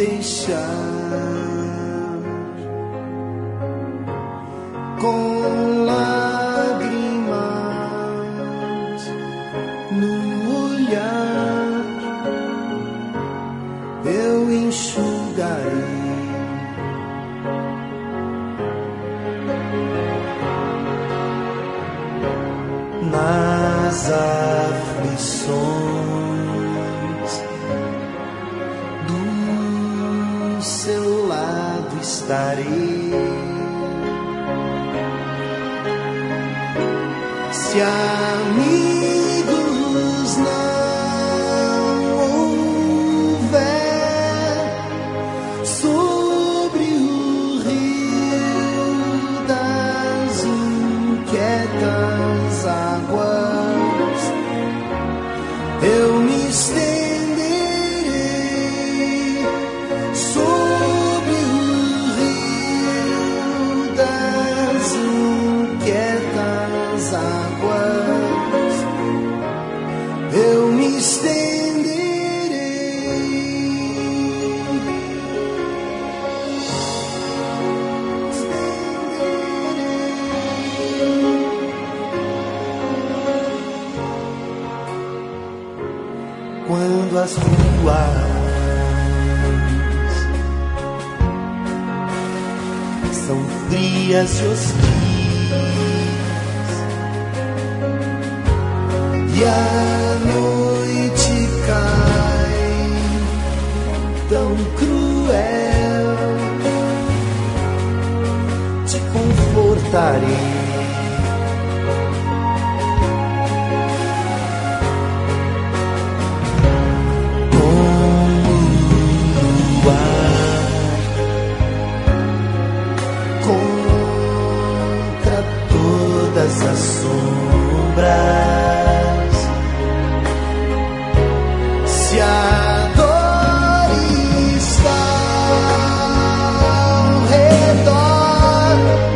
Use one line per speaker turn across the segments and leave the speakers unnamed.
deixar com lágrimas no olhar, eu enxugarei nas aflições. Do seu lado estarei. Se amigos não houver sobre o rio das inquietas águas, eu me estenderei sobre o rio das inquietas águas, eu me estenderei. Quando as ruas são frias e hostis e a noite cai tão cruel, te confortarei. Contra todas as sombras, se a dor está ao redor,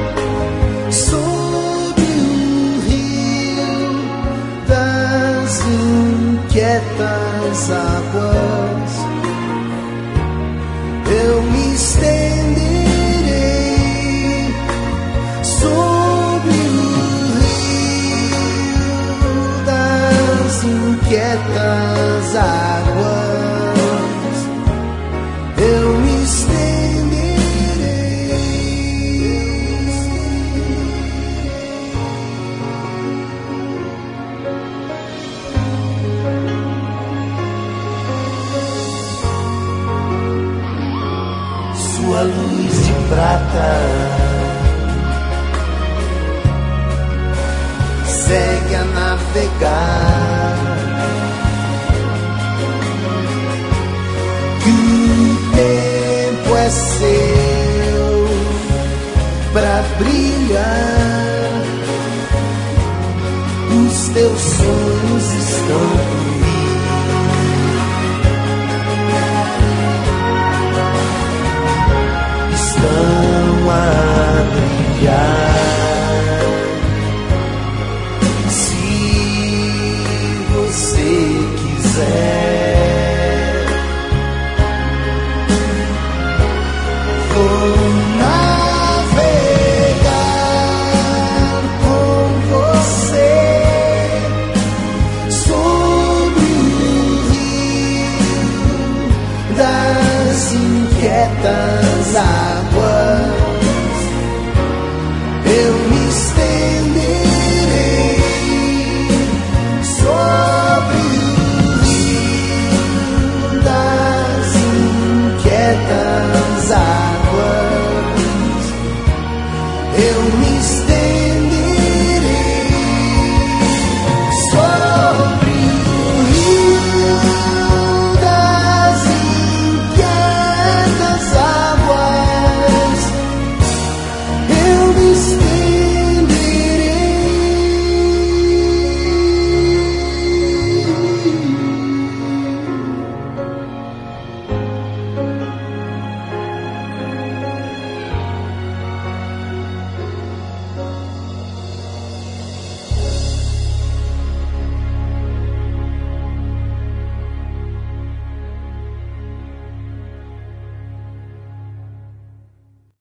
sob o rio das inquietas águas, eu me estenderei sobre o rio das inquietas águas, eu me estenderei. Sua luz de prata segue a navegar, que o tempo é seu pra brilhar, os teus sonhos estão comigo.